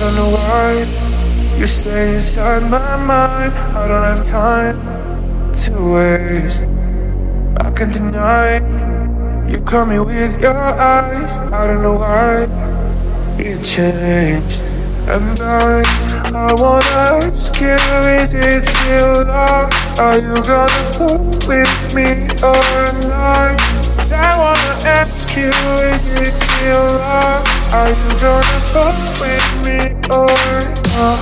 don't know why you stay inside my mind. I don't have time to waste. I can't deny you caught me with your eyes. I don't know why you changed. And I wanna ask you, is it real love? Are you gonna fall with me or not? I wanna ask you, is it real love? Are you gonna fall with me or not?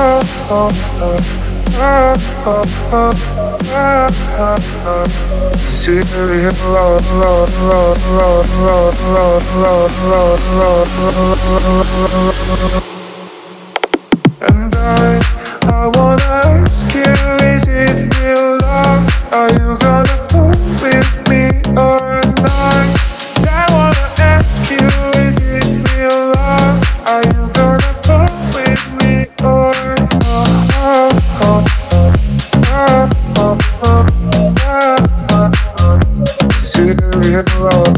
Sweet real love, love, love, love, love, love, love, love, love. And I wanna ask you, is it real love? Are you gonna fall with me or not? I wanna ask you, is it real love? Are you gonna fall with me or not? Sweet real love.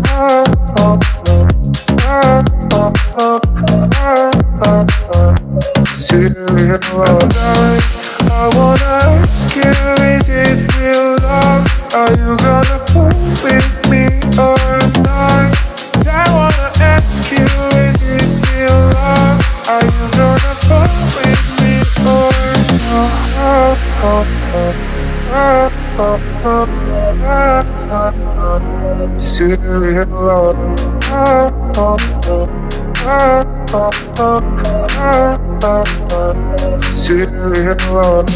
And I wanna ask you, is it real love? Are you gonna fall with me or not? I wanna ask you, is it real love? Are you gonna fall with me or not? Sweet real love. Sweet real love.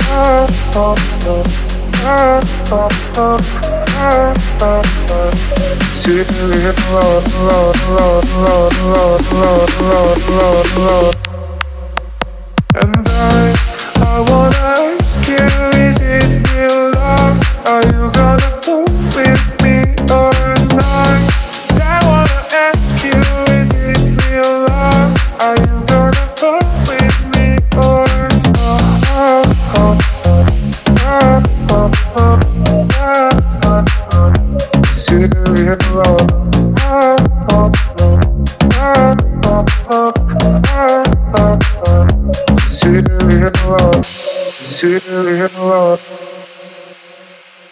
Sweet real love, love, love, love, love, love, love, love. And I wanna ask you, is it real love? Are you gonna fall with me or not? I wanna ask you, is it real love? Are you gonna fall with me or not? Sweet real love. Sweet real love. Sweet real